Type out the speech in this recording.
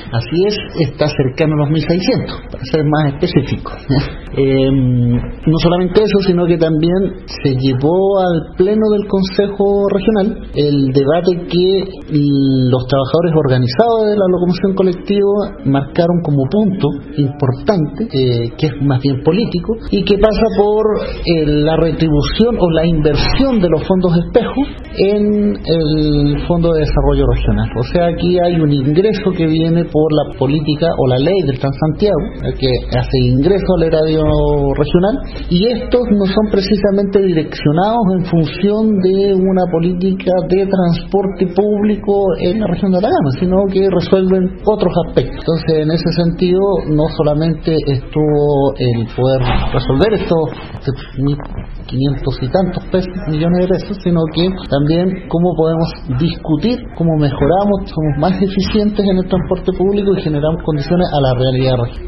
Así es, está cercano a los 1.600, para ser más específico. No solamente eso, sino que también se llevó al pleno del Consejo Regional el debate que los trabajadores organizados de la locomoción colectiva marcaron como punto importante, que es más bien político, y que pasa por la retribución o la inversión de los fondos espejo en el Fondo de Desarrollo Regional. O sea, aquí hay un ingreso que viene por la política o la ley del Transantiago, que hace ingreso al erario regional, y estos no son precisamente direccionados en función de una política de transporte público en la región de Atacama, sino que resuelven otros aspectos. Entonces, en ese sentido, no solamente estuvo el poder resolver estos 1.500 y tantos millones de pesos, sino que también cómo podemos discutir, cómo mejoramos, somos más eficientes en el transporte público y generamos condiciones a la realidad regional.